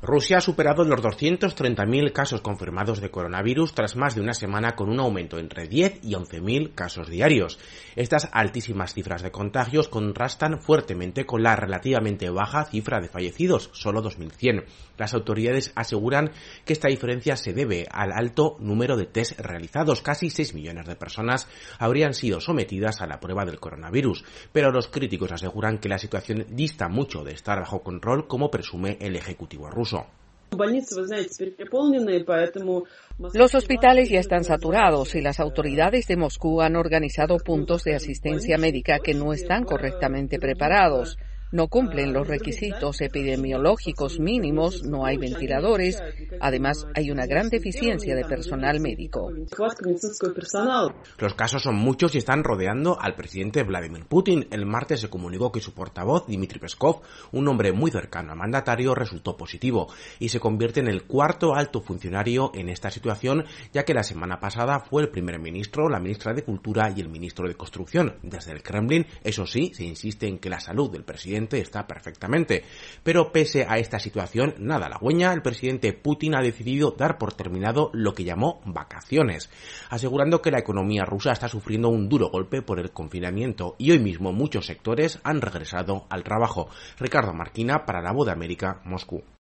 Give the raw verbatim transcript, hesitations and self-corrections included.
Rusia ha superado los doscientos treinta mil casos confirmados de coronavirus tras más de una semana con un aumento entre diez y once mil casos diarios. Estas altísimas cifras de contagios contrastan fuertemente con la relativamente baja cifra de fallecidos, solo dos mil cien. Las autoridades aseguran que esta diferencia se debe al alto número de test realizados. Casi seis millones de personas habrían sido sometidas a la prueba del coronavirus, pero los críticos aseguran que la situación dista mucho de estar bajo control, como presume el ejecutivo ruso. Los hospitales ya están saturados y las autoridades de Moscú han organizado puntos de asistencia médica que no están correctamente preparados. No cumplen los requisitos epidemiológicos mínimos, no hay ventiladores, además hay una gran deficiencia de personal médico. Los casos son muchos y están rodeando al presidente Vladimir Putin. El martes se comunicó que su portavoz, Dmitry Peskov, un hombre muy cercano al mandatario, resultó positivo y se convierte en el cuarto alto funcionario en esta situación, ya que la semana pasada fue el primer ministro, la ministra de Cultura y el ministro de Construcción. Desde el Kremlin, eso sí, se insiste en que la salud del presidente está perfectamente. Pero pese a esta situación nada halagüeña, el presidente Putin ha decidido dar por terminado lo que llamó vacaciones, asegurando que la economía rusa está sufriendo un duro golpe por el confinamiento y hoy mismo muchos sectores han regresado al trabajo. Ricardo Marquina para La Voz de América, Moscú.